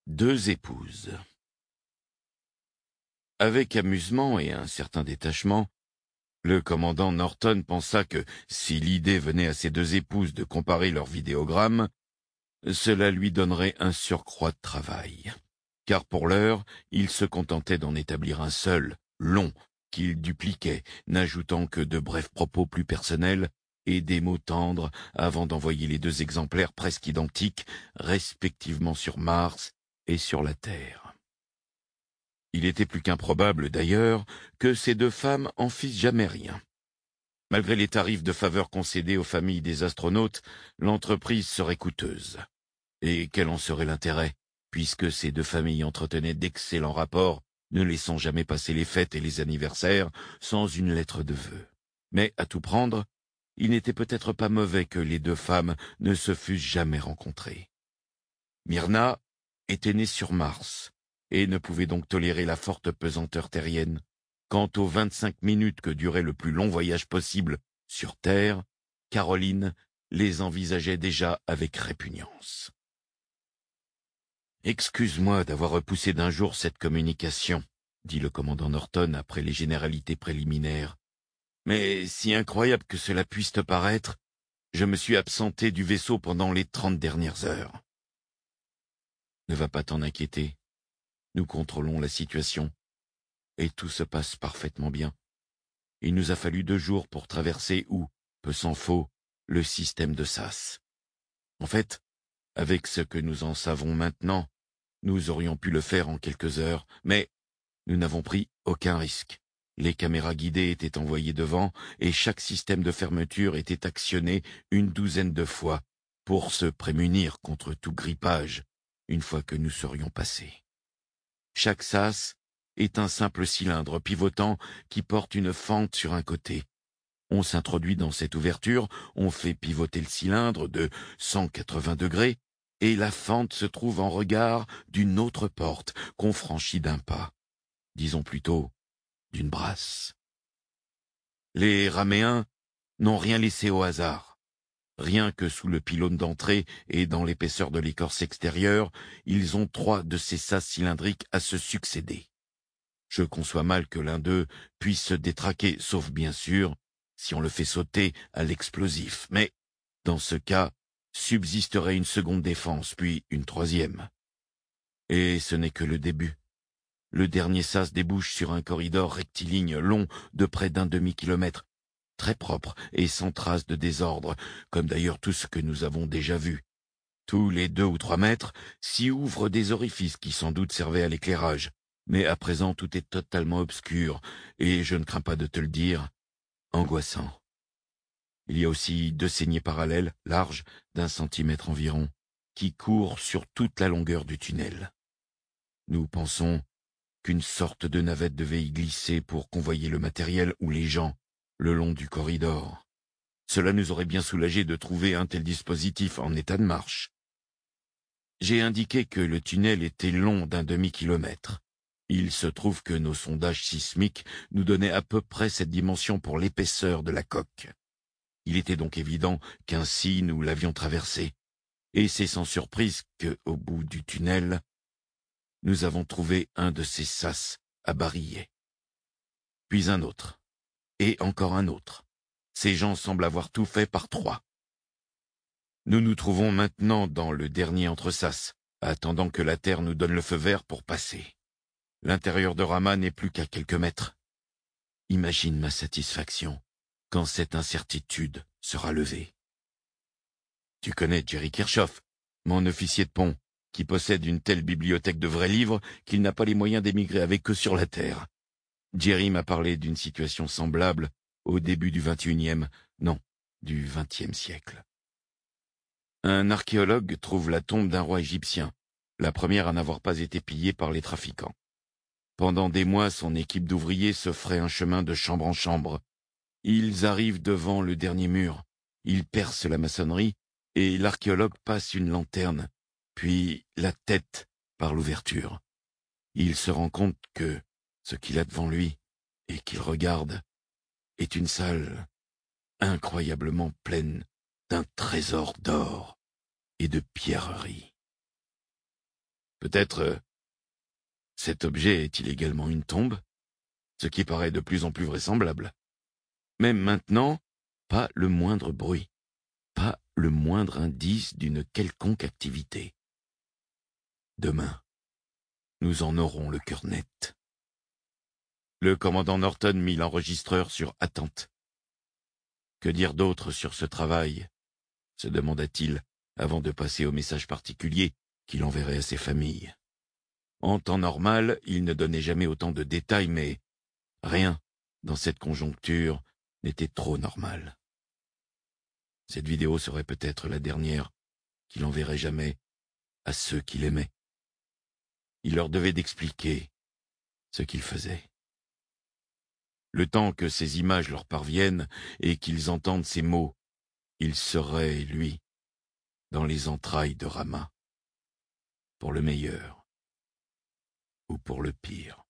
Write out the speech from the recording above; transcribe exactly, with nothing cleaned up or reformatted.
Deux épouses. Avec amusement et un certain détachement, le commandant Norton pensa que, si l'idée venait à ses deux épouses de comparer leurs vidéogrammes, cela lui donnerait un surcroît de travail. Car pour l'heure, il se contentait d'en établir un seul, long, qu'il dupliquait, n'ajoutant que de brefs propos plus personnels et des mots tendres avant d'envoyer les deux exemplaires presque identiques, respectivement sur Mars et sur la Terre. Il était plus qu'improbable, d'ailleurs, que ces deux femmes en fissent jamais rien. Malgré les tarifs de faveur concédés aux familles des astronautes, l'entreprise serait coûteuse. Et quel en serait l'intérêt, puisque ces deux familles entretenaient d'excellents rapports, ne laissant jamais passer les fêtes et les anniversaires sans une lettre de vœux. Mais, à tout prendre, il n'était peut-être pas mauvais que les deux femmes ne se fussent jamais rencontrées. Myrna était née sur Mars, et ne pouvait donc tolérer la forte pesanteur terrienne. Quant aux vingt-cinq minutes que durait le plus long voyage possible sur Terre, Caroline les envisageait déjà avec répugnance. « Excuse-moi d'avoir repoussé d'un jour cette communication, » dit le commandant Norton après les généralités préliminaires. « Mais si incroyable que cela puisse te paraître, je me suis absenté du vaisseau pendant les trente dernières heures. » Ne va pas t'en inquiéter. Nous contrôlons la situation, et tout se passe parfaitement bien. Il nous a fallu deux jours pour traverser ou, peu s'en faut, le système de S A S. En fait, avec ce que nous en savons maintenant, nous aurions pu le faire en quelques heures, mais nous n'avons pris aucun risque. Les caméras guidées étaient envoyées devant, et chaque système de fermeture était actionné une douzaine de fois pour se prémunir contre tout grippage une fois que nous serions passés. Chaque S A S est un simple cylindre pivotant qui porte une fente sur un côté. On s'introduit dans cette ouverture, on fait pivoter le cylindre de cent quatre-vingts degrés, et la fente se trouve en regard d'une autre porte qu'on franchit d'un pas, disons plutôt d'une brasse. Les Raméens n'ont rien laissé au hasard. Rien que sous le pylône d'entrée et dans l'épaisseur de l'écorce extérieure, ils ont trois de ces sas cylindriques à se succéder. Je conçois mal que l'un d'eux puisse se détraquer, sauf bien sûr si on le fait sauter à l'explosif. Mais, dans ce cas, subsisterait une seconde défense, puis une troisième. Et ce n'est que le début. Le dernier sas débouche sur un corridor rectiligne long de près d'un demi-kilomètre, très propre et sans trace de désordre, comme d'ailleurs tout ce que nous avons déjà vu. Tous les deux ou trois mètres s'y ouvrent des orifices qui sans doute servaient à l'éclairage, mais à présent tout est totalement obscur, et je ne crains pas de te le dire, angoissant. Il y a aussi deux saignées parallèles, larges, d'un centimètre environ, qui courent sur toute la longueur du tunnel. Nous pensons qu'une sorte de navette devait y glisser pour convoyer le matériel ou les gens le long du corridor. Cela nous aurait bien soulagé de trouver un tel dispositif en état de marche. J'ai indiqué que le tunnel était long d'un demi-kilomètre. Il se trouve que nos sondages sismiques nous donnaient à peu près cette dimension pour l'épaisseur de la coque. Il était donc évident qu'ainsi nous l'avions traversé, et c'est sans surprise que, au bout du tunnel, nous avons trouvé un de ces sas à barillet. Puis un autre, et encore un autre. Ces gens semblent avoir tout fait par trois. Nous nous trouvons maintenant dans le dernier entresas, attendant que la Terre nous donne le feu vert pour passer. L'intérieur de Rama n'est plus qu'à quelques mètres. Imagine ma satisfaction quand cette incertitude sera levée. Tu connais Jerry Kirchhoff, mon officier de pont, qui possède une telle bibliothèque de vrais livres qu'il n'a pas les moyens d'émigrer avec eux sur la Terre. Jerry m'a parlé d'une situation semblable au début du vingt et unième, non, du vingtième siècle. Un archéologue trouve la tombe d'un roi égyptien, la première à n'avoir pas été pillée par les trafiquants. Pendant des mois, son équipe d'ouvriers se ferait un chemin de chambre en chambre. Ils arrivent devant le dernier mur, ils percent la maçonnerie, et l'archéologue passe une lanterne, puis la tête par l'ouverture. Il se rend compte que ce qu'il a devant lui, et qu'il regarde, est une salle incroyablement pleine d'un trésor d'or et de pierreries. Peut-être euh, cet objet est-il également une tombe, ce qui paraît de plus en plus vraisemblable. Mais maintenant, pas le moindre bruit, pas le moindre indice d'une quelconque activité. Demain, nous en aurons le cœur net. Le commandant Norton mit l'enregistreur sur attente. Que dire d'autre sur ce travail, se demanda-t-il avant de passer au message particulier qu'il enverrait à ses familles. En temps normal, il ne donnait jamais autant de détails, mais rien, dans cette conjoncture, n'était trop normal. Cette vidéo serait peut-être la dernière qu'il enverrait jamais à ceux qu'il aimait. Il leur devait d'expliquer ce qu'il faisait. Le temps que ces images leur parviennent et qu'ils entendent ces mots, il serait, lui, dans les entrailles de Rama, pour le meilleur ou pour le pire.